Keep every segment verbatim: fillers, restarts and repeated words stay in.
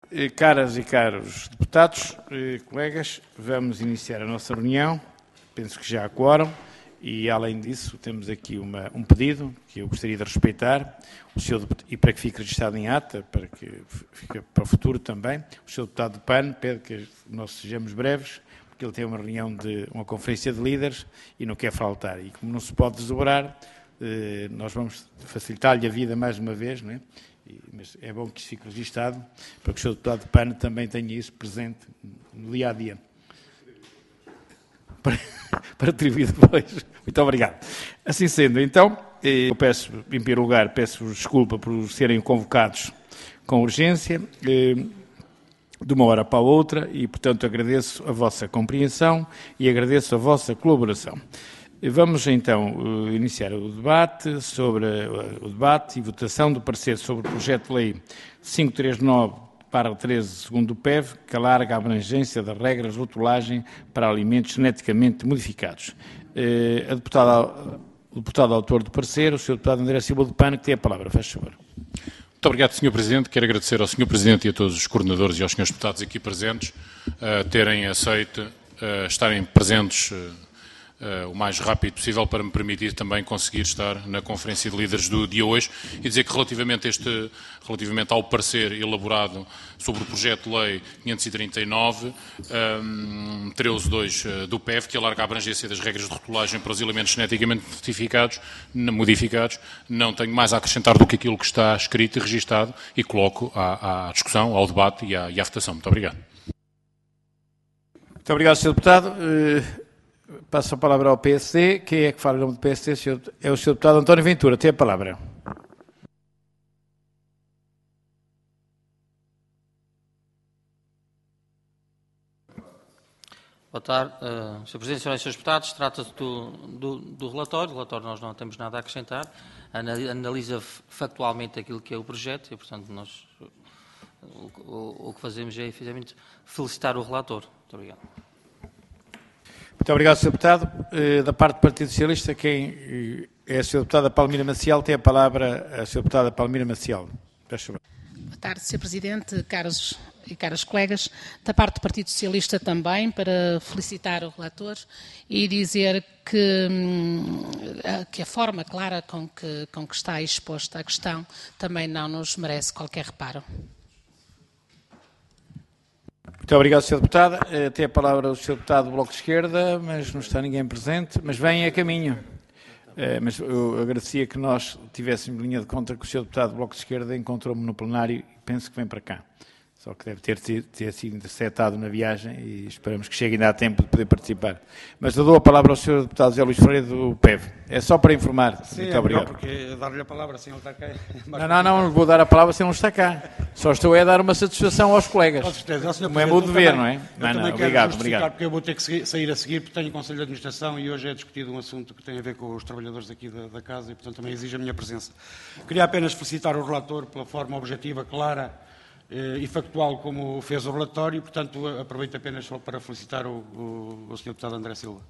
Caras e caros deputados, colegas, vamos iniciar a nossa reunião. Penso que já há quórum e, além disso, temos aqui uma, um pedido que eu gostaria de respeitar o senhor, e para que fique registado em ata, para que fique para o futuro também. O senhor deputado do P A N pede que nós sejamos breves, porque ele tem uma reunião de uma conferência de líderes e não quer faltar. E como não se pode desdobrar, nós vamos facilitar-lhe a vida mais uma vez, não é? Mas é bom que isso fique registado, para que o senhor deputado de P A N também tenha isso presente no dia a dia. Para, para atribuir depois. Muito obrigado. Assim sendo, então, eu peço, em primeiro lugar, peço desculpa por serem convocados com urgência, de uma hora para a outra, e, portanto, agradeço a vossa compreensão e agradeço a vossa colaboração. Vamos então iniciar o debate sobre o debate e votação do parecer sobre o projeto de lei quinhentos e trinta e nove barra treze, segundo o P E V, que alarga a abrangência das regras de rotulagem para alimentos geneticamente modificados. A deputada, o deputado autor do parecer, o senhor deputado André Silva do P A N, que tem a palavra. Faz favor. Muito obrigado, senhor Presidente. Quero agradecer ao senhor Presidente e a todos os coordenadores e aos senhores deputados aqui presentes uh, terem aceito uh, estarem presentes uh, Uh, o mais rápido possível para me permitir também conseguir estar na conferência de líderes do dia hoje e dizer que relativamente, a este, relativamente ao parecer elaborado sobre o projeto de lei quinhentos e trinta e nove, um, treze dois uh, do P E V, que alarga a abrangência das regras de rotulagem para os elementos geneticamente modificados, modificados, não tenho mais a acrescentar do que aquilo que está escrito e registado e coloco à, à discussão, ao debate e à, e à votação. Muito obrigado. Muito obrigado, senhor Deputado. Uh... Passo a palavra ao P S D. Quem é que fala em nome do P S D? É o senhor deputado António Ventura. Tem a palavra. Boa tarde, uh, senhor Presidente, senhores e senhores deputados. Trata-se do, do, do relatório. O relatório nós não temos nada a acrescentar. Analisa factualmente aquilo que é o projeto e, portanto, nós o, o, o que fazemos é, efetivamente, felicitar o relator. Muito obrigado. Muito obrigado, senhor Deputado. Da parte do Partido Socialista, quem é a senhora Deputada Palmira Maciel, tem a palavra a senhora Deputada Palmira Maciel. Boa tarde, senhor Presidente, caros e caras colegas. Da parte do Partido Socialista também, para felicitar o relator e dizer que, que a forma clara com que, com que está exposta a questão também não nos merece qualquer reparo. Muito obrigado, senhor Deputado. Tem a palavra o senhor Deputado do Bloco de Esquerda, mas não está ninguém presente, mas vem a caminho. Mas eu agradecia que nós tivéssemos linha de conta que o senhor Deputado do Bloco de Esquerda encontrou-me no plenário e penso que vem para cá. Só que deve ter, ter sido interceptado na viagem e esperamos que chegue ainda a tempo de poder participar. Mas eu dou a palavra ao senhor Deputado José Luís Freire do P E V. É só para informar. Sim, muito é obrigado. Porque dar-lhe a palavra sem ele estar cá. Não, não, não, não vou dar a palavra sem ele estar cá. Só estou a dar uma satisfação aos colegas. Com certeza. senhor Como é meu dever, não é? Eu Não, não, também obrigado, quero obrigado. Porque eu vou ter que sair a seguir, porque tenho Conselho de Administração e hoje é discutido um assunto que tem a ver com os trabalhadores aqui da, da casa e, portanto, também exige a minha presença. Queria apenas felicitar o relator pela forma objetiva, clara e factual como fez o relatório e, portanto, aproveito apenas só para felicitar o, o, o senhor Deputado André Silva.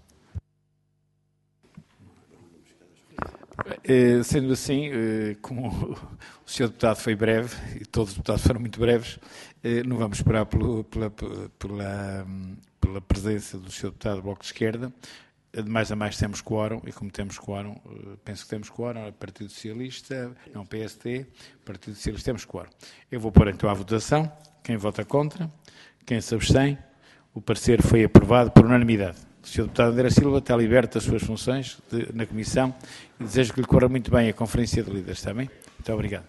Uh, sendo assim, uh, como o senhor Deputado foi breve, e todos os deputados foram muito breves, uh, não vamos esperar pelo, pela, pela, pela presença do senhor Deputado do Bloco de Esquerda. De mais a mais temos quórum, e como temos quórum, uh, penso que temos quórum, Partido Socialista, não P S D, Partido Socialista temos quórum. Eu vou pôr então à votação. Quem vota contra? Quem se abstém? O parecer foi aprovado por unanimidade. O senhor Deputado André Silva está liberto das suas funções de, na Comissão e desejo que lhe corra muito bem a Conferência de Líderes, está bem? Muito obrigado.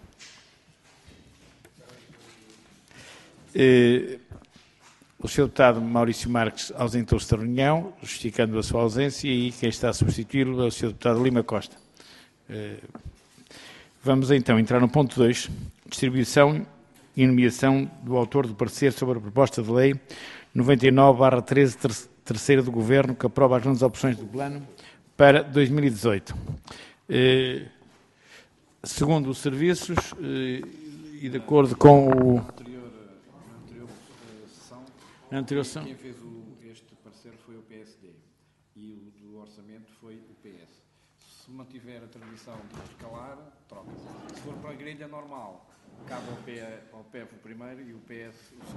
Uh, o senhor Deputado Maurício Marques ausentou-se da reunião, justificando a sua ausência, e quem está a substituí-lo é o senhor Deputado Lima Costa. Uh, vamos então entrar no ponto dois, distribuição e nomeação do autor do parecer sobre a proposta de lei noventa e nove barra treze, terceira do Governo, que aprova as grandes opções do plano para dois mil e dezoito. Eh, segundo os serviços, eh, e de acordo com o... Na anterior, na anterior uh, sessão, na anterior sessão, quem fez o, este parecer foi o P S D e o do orçamento foi o P S. Se mantiver a tradição de escalar, troca-se. Se for para a grelha normal, cabe ao P E V o primeiro e o P S o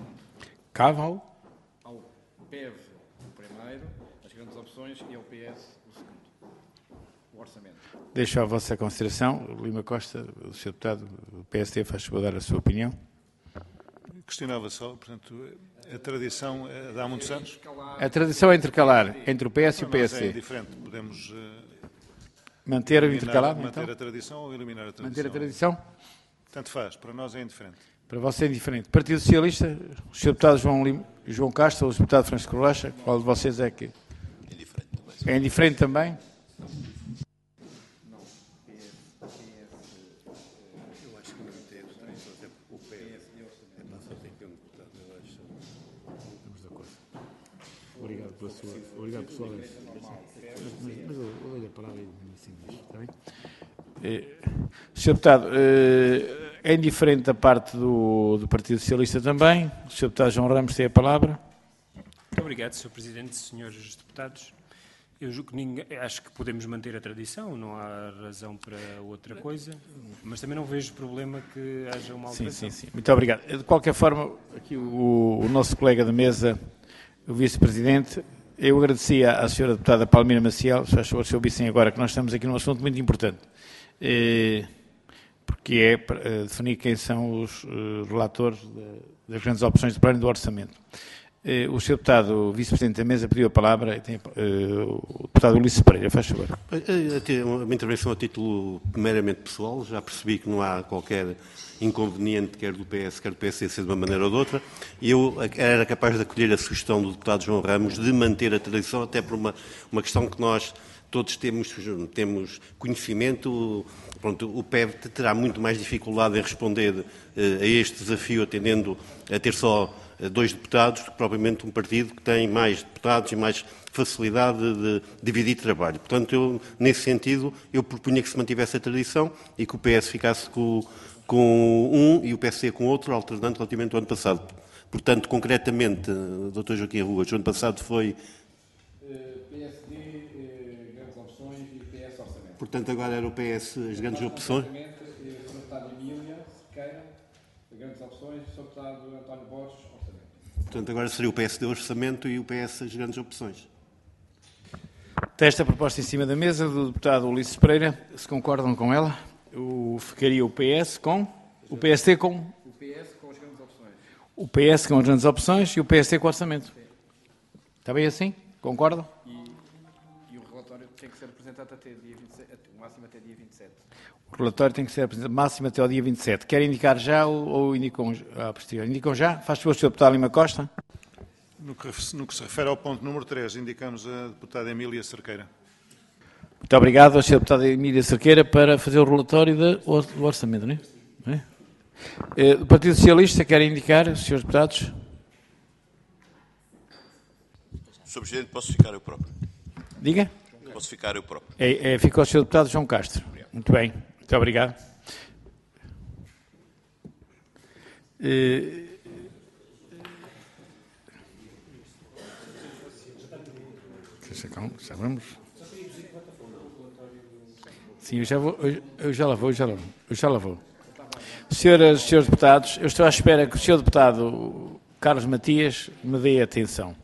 Cabe ao? Ao P E V o primeiro, as grandes opções, e ao P S o segundo. O orçamento. Deixo à vossa consideração. Lima Costa, o senhor Deputado, o P S D, faz favor dar a sua opinião. Questionava só, portanto, a tradição de há muitos anos. A tradição é intercalar entre o P S e o Para nós P S D. é diferente, podemos uh, manter o eliminar, intercalado, manter então? a tradição ou eliminar a tradição. Manter a tradição? Tanto faz, para nós é indiferente. Para você é indiferente. Partido Socialista, o senhor Deputado João, Lim, João Castro ou o senhor Deputado Francisco Rocha, qual de vocês é que... É indiferente também. É indiferente também? Obrigado pela sua... Obrigado, pessoal. Mas, mas eu olho a palavra e assim, está bem? Eh, senhor Deputado, eh, é indiferente da parte do, do Partido Socialista também. O senhor Deputado João Ramos tem a palavra. Muito obrigado, senhor Presidente, senhores deputados. Eu julgo que ninguém, acho que podemos manter a tradição, não há razão para outra coisa, mas também não vejo problema que haja uma alteração. Sim, sim, sim. Muito obrigado. De qualquer forma, aqui o, o nosso colega da mesa, o Vice-Presidente, eu agradecia à senhora Deputada Palmira Maciel, se faz favor, se ouvissem agora, que nós estamos aqui num assunto muito importante, eh, porque é para eh, definir quem são os eh, relatores de, das grandes opções do plano do orçamento. Eh, o senhor Deputado, o Vice-Presidente da mesa, pediu a palavra, e tem, eh, o Deputado Ulisses Pereira, faz favor. Uma intervenção a título meramente pessoal, já percebi que não há qualquer inconveniente, quer do P S, quer do P S D, ser de uma maneira ou de outra, e eu era capaz de acolher a sugestão do deputado João Ramos de manter a tradição, até por uma, uma questão que nós todos temos, temos conhecimento. Pronto, o P E V terá muito mais dificuldade em responder eh, a este desafio, atendendo a ter só dois deputados, do que propriamente um partido que tem mais deputados e mais facilidade de dividir trabalho. Portanto, eu, nesse sentido, eu propunha que se mantivesse a tradição e que o P S ficasse com, com um e o P S D com outro, alternando relativamente ao ano passado. Portanto, concretamente, doutor Joaquim Ruas, o ano passado foi... P S D, grandes opções e P S orçamento. Portanto, agora era o P S as grandes opções. senhor Deputado Emília Sequeira, grandes opções, senhor Deputado António Borges, orçamento. Portanto, agora seria o P S D orçamento e o P S as grandes opções. Tem esta proposta em cima da mesa do deputado Ulisses Pereira. Se concordam com ela, o, ficaria o P S com... O P S D com... O P S com as grandes opções. O P S com as grandes opções e o P S D com o orçamento. Sim. Está bem assim? Concordam? E, e o relatório tem que ser apresentado até dia vinte e sete, o máximo até dia vinte e sete. O relatório tem que ser apresentado máximo até ao dia vinte e sete. Quer indicar já ou, ou indicam, ah, posterior? Indicam já? Faz favor, senhor Deputado Lima Costa. No que, no que se refere ao ponto número três, indicamos a deputada Emília Cerqueira. Muito obrigado ao senhor Deputado Emília Cerqueira para fazer o relatório de, do orçamento, não é? Não é? Eh, o Partido Socialista quer indicar, senhores deputados? senhor Presidente, posso ficar eu próprio? Diga. Posso ficar eu próprio. É, é, fica o senhor Deputado João Castro. Obrigado. Muito bem. Muito obrigado. Eh, já vamos. Sim, eu já vou, eu, eu já lá vou, eu já lá vou, eu já lá vou. Senhoras e senhores deputados, eu estou à espera que o senhor deputado Carlos Matias me dê atenção.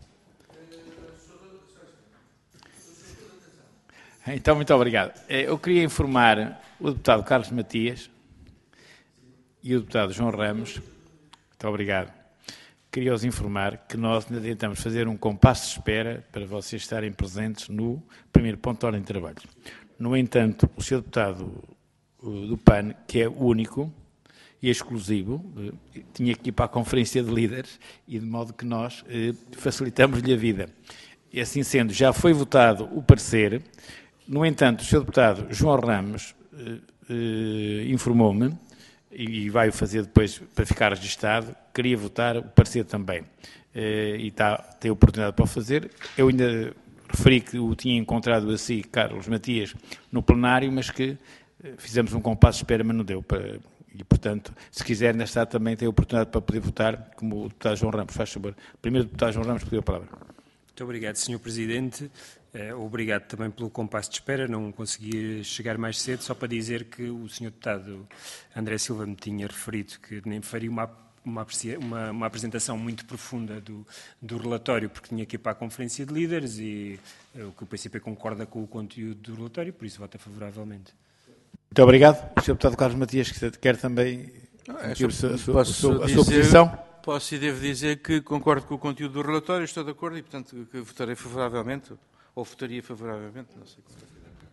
Então, muito obrigado. Eu queria informar o deputado Carlos Matias e o deputado João Ramos, muito obrigado, queria-os informar que nós ainda tentamos fazer um compasso de espera para vocês estarem presentes no primeiro ponto de ordem de trabalho. No entanto, o senhor deputado do P A N, que é o único e exclusivo, tinha que ir para a conferência de líderes e de modo que nós eh, facilitamos-lhe a vida. E assim sendo, já foi votado o parecer. No entanto, o senhor deputado João Ramos eh, eh, informou-me, e vai o fazer depois para ficar registado, queria votar o parecer também. Eh, e está, tem a oportunidade para o fazer. Eu ainda referi que o tinha encontrado assim, Carlos Matias, no plenário, mas que eh, fizemos um compasso de espera, mas não deu para... E, portanto, se quiser, nesta tarde também tem a oportunidade para poder votar, como o deputado João Ramos. Faz favor. Primeiro, o deputado João Ramos pediu a palavra. Muito obrigado, senhor Presidente. Obrigado também pelo compasso de espera. Não consegui chegar mais cedo, só para dizer que o senhor deputado André Silva me tinha referido que nem faria uma uma, uma, uma apresentação muito profunda do, do relatório, porque tinha que ir para a Conferência de Líderes e o que o P C P concorda com o conteúdo do relatório, por isso vota favoravelmente. Muito obrigado. O senhor Deputado Carlos Matias quer também é, a, sua, a, sua, posso a, sua, a dizer, sua posição? Posso e devo dizer que concordo com o conteúdo do relatório, estou de acordo e, portanto, que votarei favoravelmente, ou votaria favoravelmente, não sei como.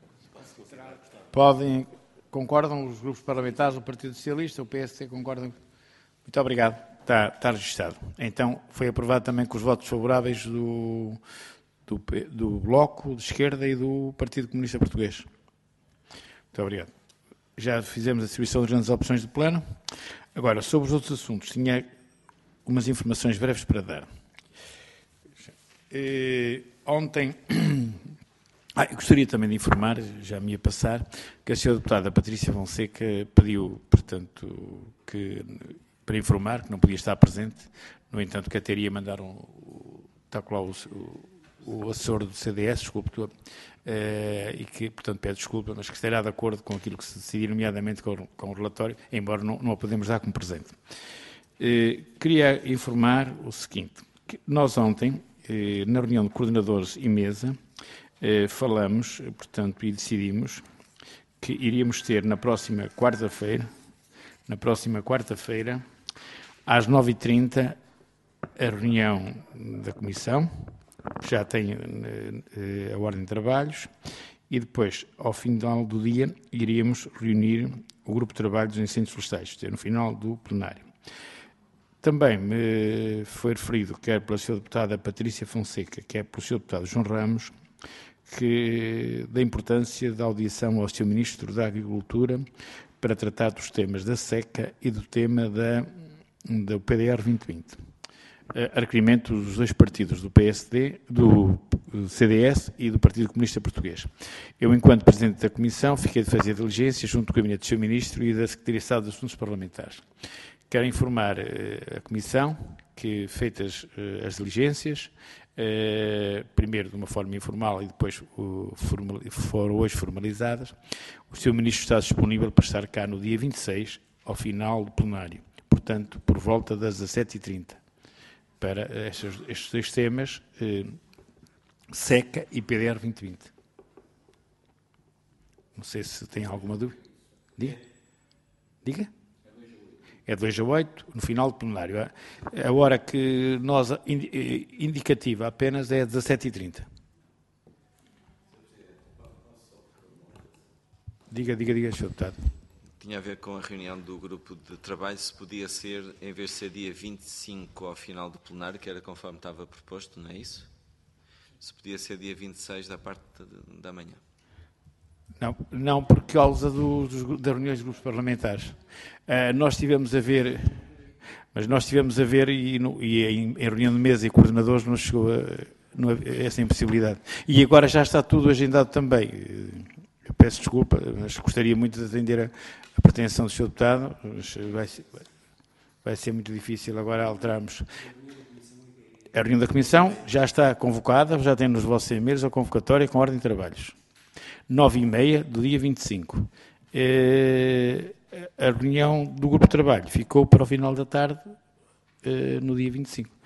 Podem, concordam os grupos parlamentares, o Partido Socialista, o P S D concordam? Muito obrigado. Está, está registado. Então, foi aprovado também com os votos favoráveis do, do, do Bloco de Esquerda e do Partido Comunista Português. Muito obrigado. Já fizemos a distribuição das grandes opções do plano. Agora, sobre os outros assuntos, tinha umas informações breves para dar. Eh, ontem, ah, eu gostaria também de informar, já me ia passar, que a senhora deputada Patrícia Fonseca pediu, portanto, que, para informar que não podia estar presente, no entanto, que até iria mandar um, está lá o, o, o assessor do C D S, desculpe, eh, e que, portanto, pede desculpa, mas que estará de acordo com aquilo que se decidir, nomeadamente com, com o relatório, embora não, não a podemos dar como presente. Eh, queria informar o seguinte, que nós ontem, eh, na reunião de coordenadores e mesa, eh, falamos, portanto, e decidimos que iríamos ter na próxima quarta-feira, na próxima quarta-feira, às nove e trinta, a reunião da Comissão, já tem eh, a ordem de trabalhos, e depois, ao final do dia, iríamos reunir o grupo de trabalho dos incêndios florestais, no final do plenário. Também me foi referido, quer pela senhora deputada Patrícia Fonseca, quer pelo senhor deputado João Ramos, que da importância da audição ao senhor Ministro da Agricultura para tratar dos temas da seca e do tema da, do P D R vinte vinte. A requerimento dos dois partidos, do P S D, do C D S e do Partido Comunista Português. Eu, enquanto Presidente da Comissão, fiquei de fazer diligência junto do Gabinete do senhor Ministro e da Secretaria de Estado dos Assuntos Parlamentares. Quero informar uh, a Comissão que, feitas uh, as diligências, uh, primeiro de uma forma informal e depois uh, formal, foram hoje formalizadas, o senhor Ministro está disponível para estar cá no dia vinte e seis, ao final do plenário, portanto, por volta das dezassete e trinta, para estes, estes dois temas, uh, seca e P D R vinte vinte. Não sei se tem alguma dúvida. Diga. Diga. É dois a oito, no final do plenário. A hora que nós, indicativa apenas, é dezassete e trinta. Diga, diga, diga, senhor Deputado. Tinha a ver com a reunião do grupo de trabalho, se podia ser, em vez de ser dia vinte e cinco ao final do plenário, que era conforme estava proposto, não é isso? Se podia ser dia vinte e seis da parte de, da manhã. Não, não por causa do, dos, das reuniões de grupos parlamentares. Uh, nós estivemos a ver, mas nós estivemos a ver e, no, e em, em reunião de mesa e coordenadores não chegou a, não, a essa impossibilidade. E agora já está tudo agendado também. Eu peço desculpa, mas gostaria muito de atender a, a pretensão do senhor Deputado, mas vai, vai ser muito difícil agora alterarmos. A reunião da Comissão já está convocada, já tem nos vossos e-mails a convocatória com ordem de trabalhos. nove e meia do dia vinte e cinco. Eh, a reunião do grupo de trabalho ficou para o final da tarde, eh, no dia vinte e cinco.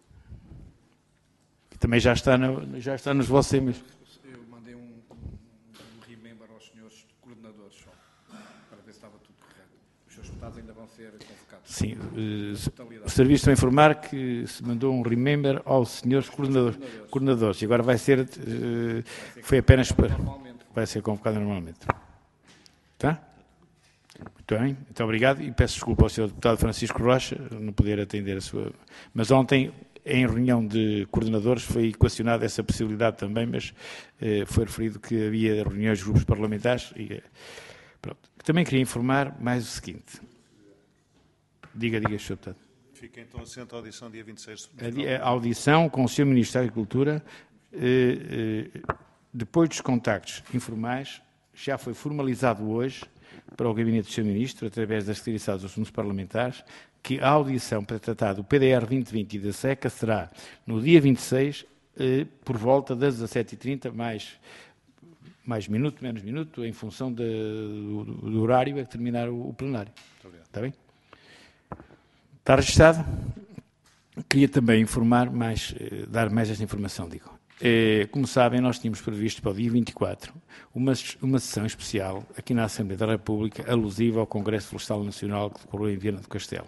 Também já está, na, já está nos vossos e-mails. Eu mandei um, um, um remember aos senhores coordenadores só, para ver se estava tudo correto. Os seus deputados ainda vão ser convocados. Sim, eh, o serviço vai informar que se mandou um remember aos senhores coordenadores, coordenadores e agora vai ser, eh, foi apenas para... Vai ser convocado normalmente. Tá? Muito bem, muito obrigado e peço desculpa ao senhor deputado Francisco Rocha não poder atender a sua... Mas ontem, em reunião de coordenadores, foi equacionada essa possibilidade também, mas eh, foi referido que havia reuniões de grupos parlamentares e... Pronto. Também queria informar mais o seguinte. Diga, diga, senhor deputado. Fica então assente a audição dia vinte e seis. A, a audição com o senhor Ministro da Agricultura... Eh, eh, depois dos contactos informais, já foi formalizado hoje para o Gabinete do senhor Ministro, através da Secretaria de Estado dos Assuntos Parlamentares, que a audição para tratar do P D R vinte vinte e da seca será no dia vinte e seis, eh, por volta das dezassete e trinta, mais, mais minuto, menos minuto, em função de, do, do horário a terminar o, o plenário. Está bem? Está registado? Queria também informar, mais, dar mais esta informação, digo. Como sabem, nós tínhamos previsto para o dia vinte e quatro uma, uma sessão especial aqui na Assembleia da República alusiva ao Congresso Florestal Nacional que decorreu em Viana do Castelo.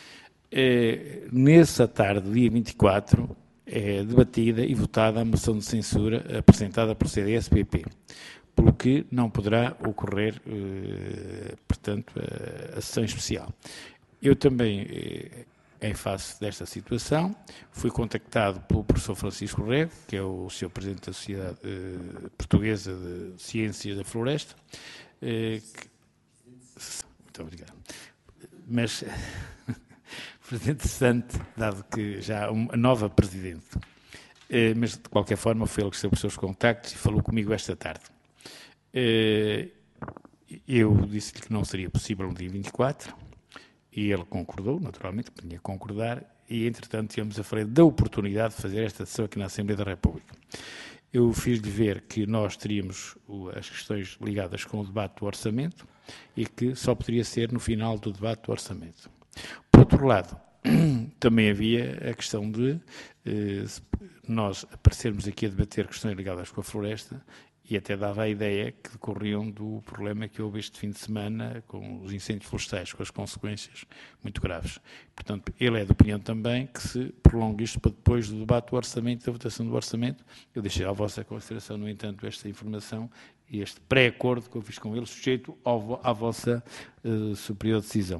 Nessa tarde, dia vinte e quatro, é debatida e votada a moção de censura apresentada pelo C D S P P, pelo que não poderá ocorrer, portanto, a sessão especial. Eu também, em face desta situação, fui contactado pelo professor Francisco Rego, que é o senhor Presidente da Sociedade eh, Portuguesa de Ciências da Floresta. Eh, que... Muito obrigado. Mas, Presidente Sante, dado que já há uma nova Presidente, eh, mas de qualquer forma foi ele que estabeleceu os contactos e falou comigo esta tarde. Eh, eu disse-lhe que não seria possível no dia vinte e quatro, e ele concordou, naturalmente, que tinha que concordar, e, entretanto, tínhamos a falar da oportunidade de fazer esta sessão aqui na Assembleia da República. Eu fiz-lhe ver que nós teríamos as questões ligadas com o debate do orçamento e que só poderia ser no final do debate do orçamento. Por outro lado, também havia a questão de eh, nós aparecermos aqui a debater questões ligadas com a floresta, e até dava a ideia que decorriam do problema que houve este fim de semana com os incêndios florestais, com as consequências muito graves. Portanto, ele é de opinião também que se prolongue isto para depois do debate do orçamento, da votação do orçamento. Eu deixei à vossa consideração, no entanto, esta informação e este pré-acordo que eu fiz com ele, sujeito ao, à vossa uh, superior decisão.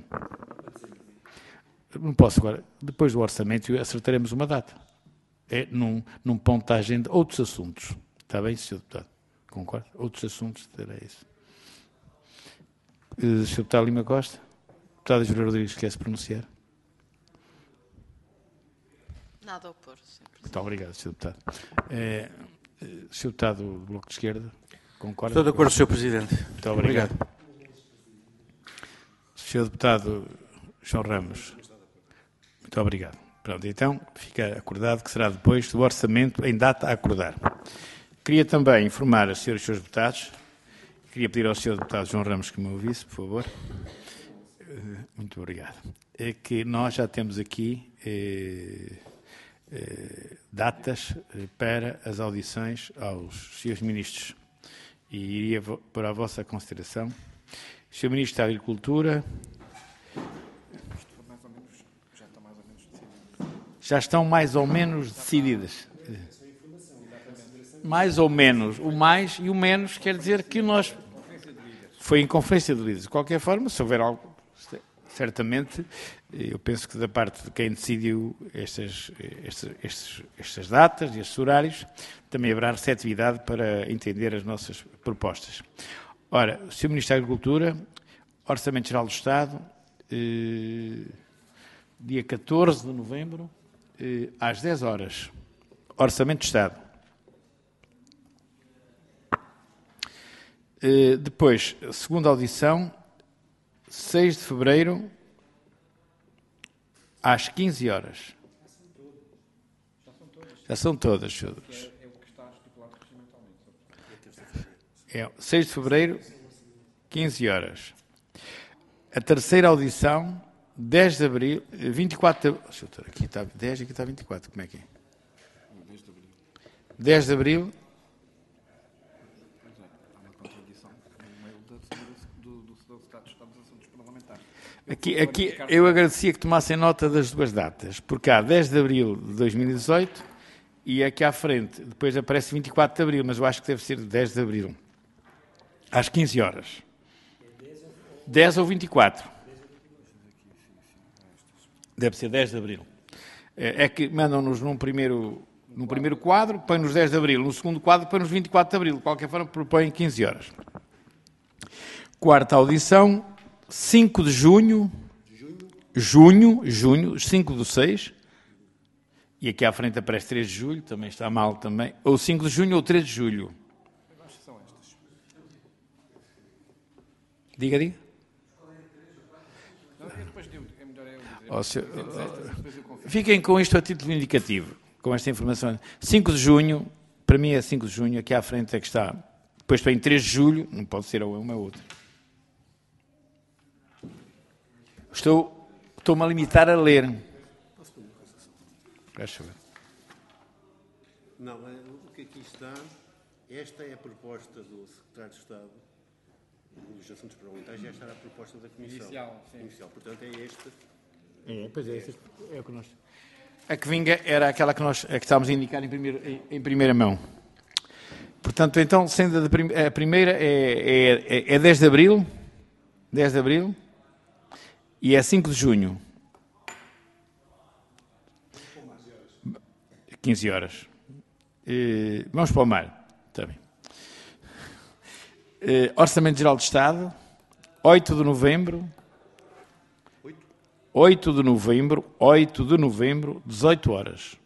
Não posso agora, depois do orçamento, acertaremos uma data. É num, num ponto da agenda, outros assuntos. Está bem, senhor Deputado? Concordo? Outros assuntos, terá isso. Uh, senhor Deputado Lima Costa? Deputada Júlia Rodrigues, quer se pronunciar? Nada a opor, senhor Presidente. Muito obrigado, senhor Deputado. É, senhor Deputado do Bloco de Esquerda, concorda? Estou de acordo, senhor Presidente. Muito obrigado. obrigado. senhor Deputado João Ramos, muito obrigado. Pronto, então fica acordado que será depois do orçamento em data a acordar. Queria também informar a senhora e os senhores deputados, queria pedir ao senhor deputado João Ramos que me ouvisse, por favor. Muito obrigado. É que nós já temos aqui eh, eh, datas para as audições aos senhores ministros. E iria para a vossa consideração. senhor Ministro da Agricultura. Já estão mais ou menos decididas. Mais ou menos. O mais e o menos quer dizer que nós... Foi em conferência de líderes. De qualquer forma, se houver algo, certamente, eu penso que da parte de quem decidiu estas, estas, estas, estas datas e estes horários, também haverá receptividade para entender as nossas propostas. Ora, o senhor Ministro da Agricultura, Orçamento Geral do Estado, eh, dia catorze de novembro, eh, às dez horas. Orçamento de Estado. Uh, depois, segunda audição, seis de fevereiro, às quinze horas. Já são todas, senhores. É seis de fevereiro, quinze horas. A terceira audição, dez de abril, vinte e quatro de abril. Deixa eu ter aqui está dez, aqui está vinte e quatro. Como é que é? dez de abril. Aqui, aqui eu agradecia que tomassem nota das duas datas, porque há dez de abril de dois mil e dezoito e aqui à frente, depois aparece vinte e quatro de abril, mas eu acho que deve ser dez de abril, às quinze horas. dez ou vinte e quatro? Deve ser dez de abril. É que mandam-nos num primeiro, num primeiro quadro, põem-nos dez de abril, no segundo quadro põem-nos vinte e quatro de abril, de qualquer forma propõem quinze horas. Quarta audição, cinco de junho, junho, junho, cinco do seis, e aqui à frente aparece três de julho, também está mal também, ou cinco de junho ou três de julho. Diga, diga. Oh, senhor, oh, fiquem com isto a título indicativo, com esta informação. cinco de junho, para mim é cinco de junho, aqui à frente é que está, depois vem três de julho, não pode ser ou uma ou outra. Estou estou-me a limitar a ler. Deixa eu ver. Não, o que aqui está, esta é a proposta do Secretário de Estado dos Assuntos Parlamentares e esta era a proposta da Comissão. Inicial, sim. Inicial. Portanto, é este. É, pois é, este é o que nós... A que vinga era aquela que nós a que estávamos a indicar em, primeiro, em, em primeira mão. Portanto, então, sendo a, prim, a primeira é, é, é dez de abril, dez de abril, e é cinco de junho. quinze horas. Uh, vamos para o mar. Está bem. Uh, Orçamento Geral de Estado, oito de novembro. oito de novembro, oito de novembro, dezoito horas.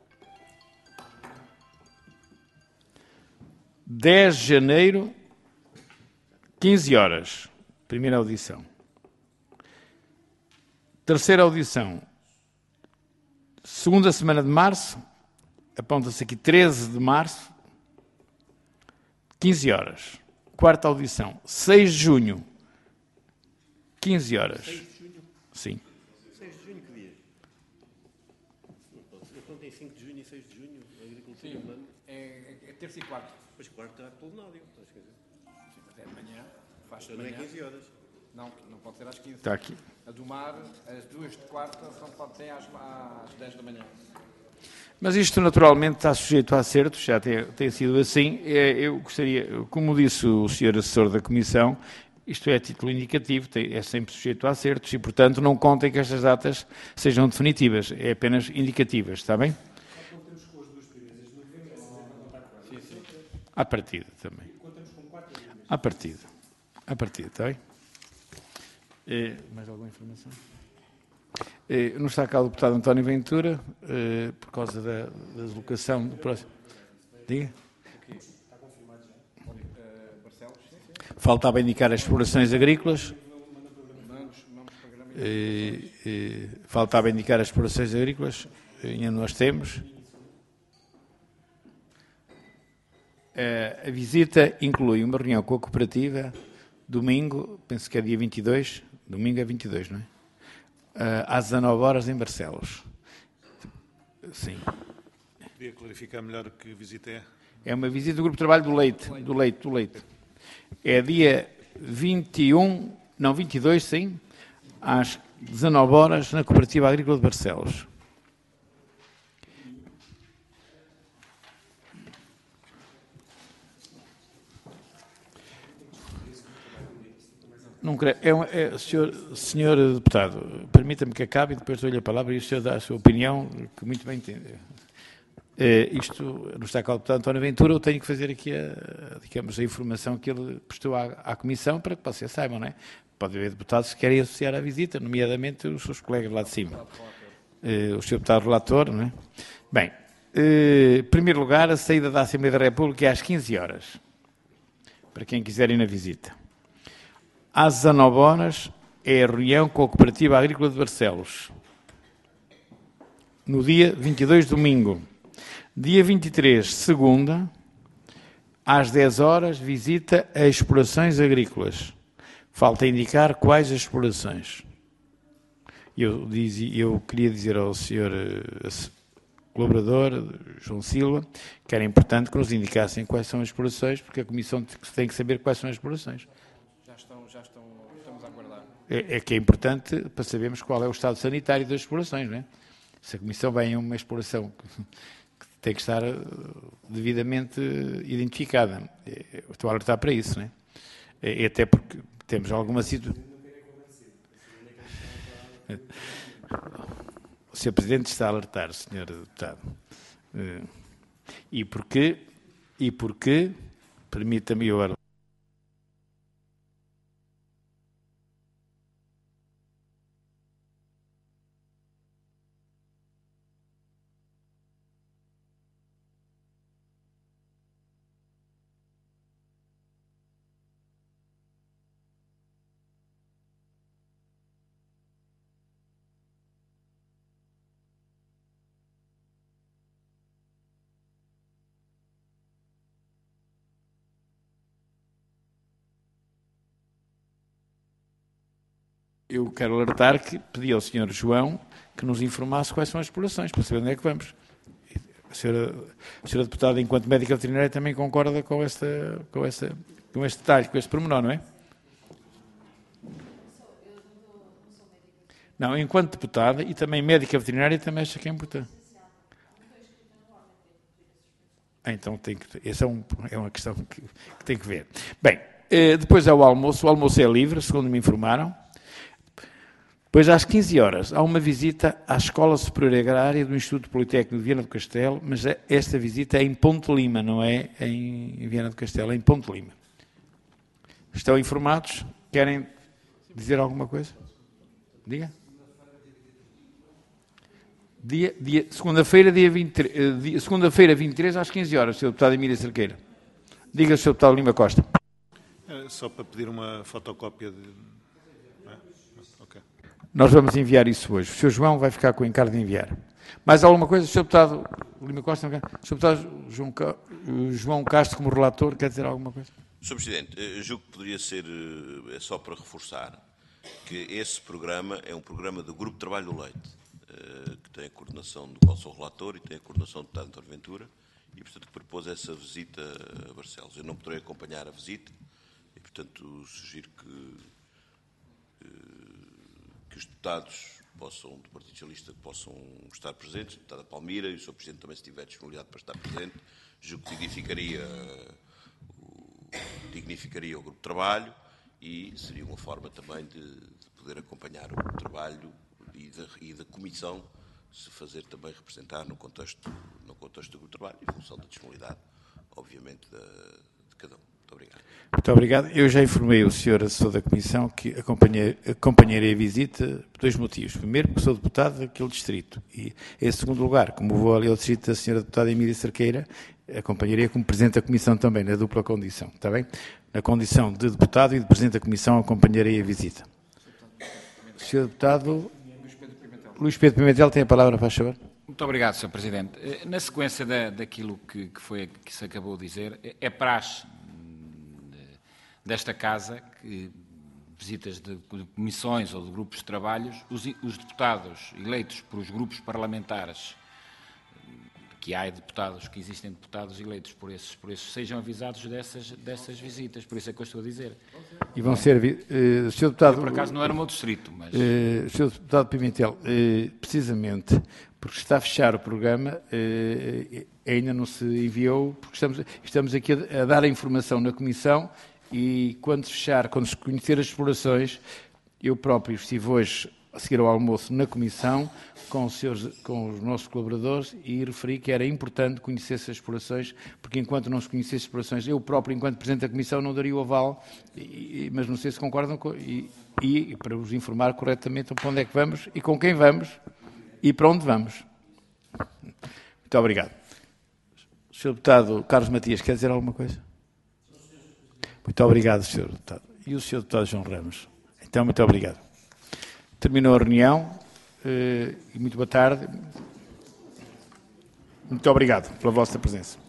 dez de janeiro, quinze horas. Primeira audição. Terceira audição. Segunda semana de março. Aponta-se aqui treze de março. quinze horas. Quarta audição. seis de junho. quinze horas. seis de junho? Sim. seis de junho, que dia? Eu contei cinco de junho e seis de junho. A agricultura Sim, humana. é, é terça e quarta. Pois quarto está plenário. Sim, mas é de manhã. Faz de Não é manhã. quinze horas. Não, não pode ser às quinze. Está aqui. A do mar, as duas de quarta, só pode ser às, às dez da manhã. Mas isto naturalmente está sujeito a acertos, já tem, tem sido assim. Eu gostaria, como disse o senhor assessor da Comissão, isto é a título indicativo, tem, é sempre sujeito a acertos e, portanto, não contem que estas datas sejam definitivas, é apenas indicativas, está bem? Sim, sim. À partida também. À partida. À partida, está bem? É, mais alguma informação? É, não está cá o deputado António Ventura, é, por causa da, da deslocação do próximo. Diga. Está confirmado já? Barcelos? Sim, sim. Faltava indicar as explorações agrícolas. É, é, faltava indicar as explorações agrícolas. Ainda nós temos. A visita inclui uma reunião com a cooperativa, domingo, penso que é dia vinte e dois, domingo é vinte e dois, não é? Às dezanove horas em Barcelos. Sim. Podia clarificar melhor que visita é? É uma visita do Grupo de Trabalho do Leite, do Leite, do Leite. É dia vinte e um, não, vinte e dois, sim, às dezanove horas na Cooperativa Agrícola de Barcelos. Não creio. É, um, é, senhor, senhor deputado, permita-me que acabe e depois dou-lhe a palavra e o senhor dá a sua opinião, que muito bem entende. É, isto, não está cá o deputado António Ventura, eu tenho que fazer aqui a, digamos, a informação que ele prestou à, à Comissão para que vocês saibam, não é? Pode haver deputados que querem associar à visita, nomeadamente os seus colegas lá de cima. É, o senhor deputado relator, não é? Bem, é, em primeiro lugar, a saída da Assembleia da República é às quinze horas, para quem quiser ir na visita. Às dezanove horas é a reunião com a Cooperativa Agrícola de Barcelos. No dia vinte e dois, domingo. Dia vinte e três, segunda, às dez horas, visita a explorações agrícolas. Falta indicar quais as explorações. Eu, diz, eu queria dizer ao senhor uh, colaborador, João Silva, que era importante que nos indicassem quais são as explorações, porque a Comissão tem que saber quais são as explorações. Já estão, já estão, estamos a aguardar. É, é que é importante para sabermos qual é o estado sanitário das explorações, não é? Se a Comissão vem a uma exploração que tem que estar devidamente identificada. Estou a alertar para isso, não é? E até porque temos alguma situação. O senhor Presidente está a alertar, senhor Deputado. E porque, e porque, permita-me eu alertar. eu quero alertar que pedi ao senhor João que nos informasse quais são as explorações, para saber onde é que vamos. A senhora, a senhora deputada, enquanto médica veterinária, também concorda com, esta, com, esta, com este detalhe, com este pormenor, não é? Não, enquanto deputada e também médica veterinária, também acha que é importante. Ah, então, tem que, essa é, um, é uma questão que, que tem que ver. Bem, eh, depois é o almoço. O almoço é livre, segundo me informaram. Depois, às quinze horas, há uma visita à Escola Superior Agrária do Instituto Politécnico de Viana do Castelo, mas esta visita é em Ponte Lima, não é em Viana do Castelo, é em Ponte Lima. Estão informados? Querem dizer alguma coisa? Diga. Dia, dia, segunda-feira, dia vinte e três, dia, segunda-feira, vinte e três, às quinze horas, senhor deputado Emília Cerqueira. Diga, senhor deputado Lima Costa. É só para pedir uma fotocópia de... É? Okay. Nós vamos enviar isso hoje. O senhor João vai ficar com o encargo de enviar. Mais alguma coisa? O senhor deputado Lima Costa? O senhor deputado João, João Castro, como relator, quer dizer alguma coisa? senhor Presidente, julgo que poderia ser, é só para reforçar, que esse programa é um programa do Grupo de Trabalho do Leite, que tem a coordenação do qual sou relator e tem a coordenação do deputado António Ventura, e, portanto, que propôs essa visita a Barcelos. Eu não poderei acompanhar a visita e, portanto, sugiro que, que os deputados possam, do Partido Socialista possam estar presentes, a deputada Palmira e o senhor Presidente também, se tiver disponibilidade para estar presente, julgo que dignificaria o, dignificaria o grupo de trabalho e seria uma forma também de, de poder acompanhar o trabalho e da, e da comissão se fazer também representar no contexto, no contexto do grupo de trabalho, em função da disponibilidade, obviamente, da, de cada um. Muito obrigado. Muito obrigado. Eu já informei o senhor assessor da Comissão que acompanhei, acompanharei a visita por dois motivos. Primeiro, porque sou deputado daquele distrito. E, em segundo lugar, como vou ali ao distrito da senhora deputada Emília Cerqueira, acompanharei como Presidente da Comissão também, na dupla condição. Está bem? Na condição de deputado e de Presidente da Comissão, acompanharei a visita. senhor Deputado Luís Pedro Pimentel tem a palavra, faz favor. Muito obrigado, senhor Presidente. Na sequência da, daquilo que, que, foi, que se acabou de dizer, é praxe desta Casa que visitas de, de comissões ou de grupos de trabalhos, os, os deputados eleitos por os grupos parlamentares, que há deputados, que existem deputados eleitos por esses, por esses sejam avisados dessas, dessas visitas, por isso é que eu estou a dizer. E vão ser, uh, senhor Deputado... Eu, por acaso não era o meu distrito, mas... Uh, senhor Deputado Pimentel, uh, precisamente porque está a fechar o programa, uh, ainda não se enviou, porque estamos, estamos aqui a, a dar a informação na Comissão e quando se fechar, quando se conhecer as explorações, eu próprio estive hoje a seguir ao almoço na Comissão com os, seus, com os nossos colaboradores e referi que era importante conhecer essas explorações, porque enquanto não se conhecesse as explorações, eu próprio, enquanto Presidente da Comissão, não daria o aval, e, mas não sei se concordam, com, e, e para vos informar corretamente para onde é que vamos e com quem vamos e para onde vamos. Muito obrigado. senhor Deputado Carlos Matias, quer dizer alguma coisa? Muito obrigado, senhor Deputado. E o senhor Deputado João Ramos? Então, muito obrigado. Terminou a reunião e muito boa tarde. Muito obrigado pela vossa presença.